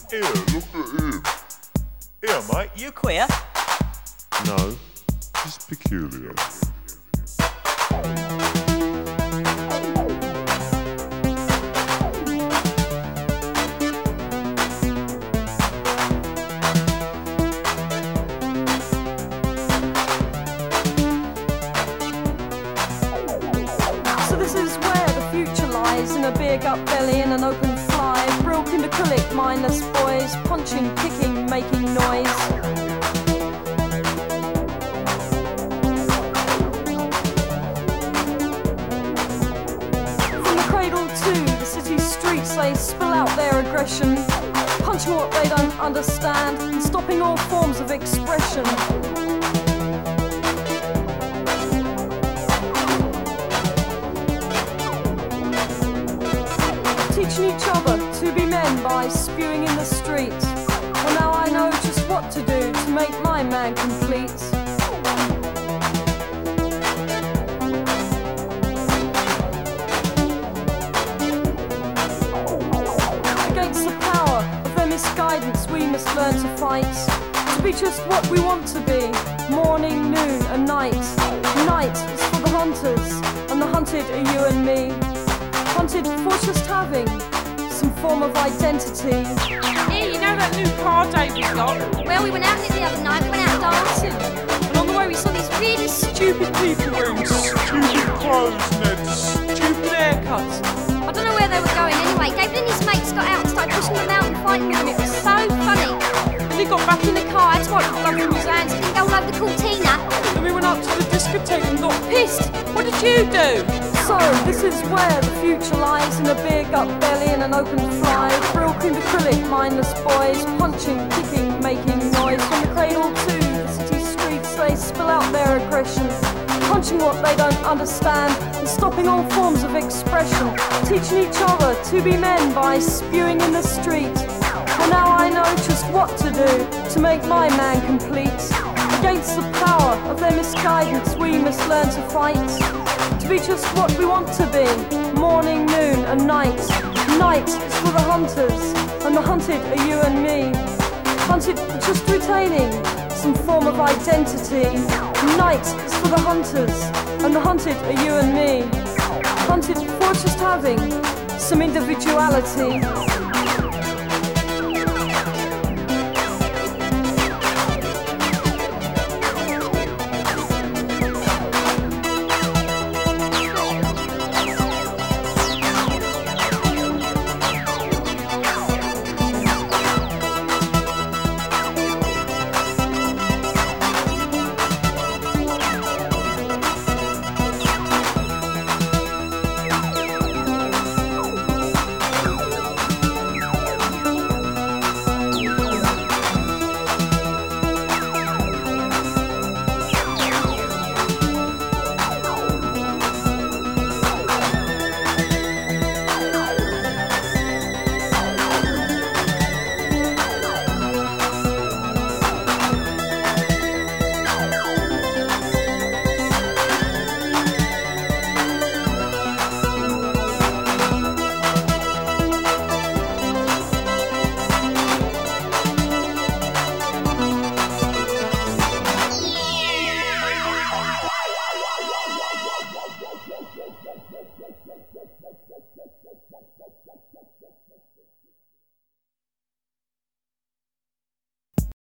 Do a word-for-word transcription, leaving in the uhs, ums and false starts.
Here, look at him. Here, mate. You queer? No, just peculiar. So this is where the future lies, in a big up belly and an open fly. Broken acrylic, mindless boys, punching, kicking, making noise. From the cradle to the city streets, they spill out their aggression, punching what they don't understand and stopping all forms of expression. Teaching each other to be men by spewing in the streets. Well, now I know just what to do to make my man complete. Against the power of their misguidance, we must learn to fight. To be just what we want to be, morning, noon and night. Night is for the hunters, and the hunted are you and me. Hunted for just having some form of identity. Hey, you know that new car David's got? Well, we went out in it the other night, we went out dancing, and on the way we saw these really stupid people wearing Stupid clothes, Ned. stupid haircuts. I don't know where they were going anyway. David and his mates got out and started pushing them out and fighting with them. It was so funny. And he got back in the car, I had to wipe the blood from his hands. It didn't go all over the cortina. and we went up to the discotheque and got pissed. What did you do? So this is where the future lies, in a big up belly and an open fly. Broken acrylic, mindless boys, punching, kicking, making noise. From the cradle to the city streets, they spill out their aggression, punching what they don't understand and stopping all forms of expression. Teaching each other to be men by spewing in the street. And now I know just what to do to make my man complete. Against the power of their misguidance, we must learn to fight. To be just what we want to be, morning, noon and night. Night is for the hunters, and the hunted are you and me. Hunted for just retaining some form of identity. Night is for the hunters, and the hunted are you and me. Hunted for just having some individuality.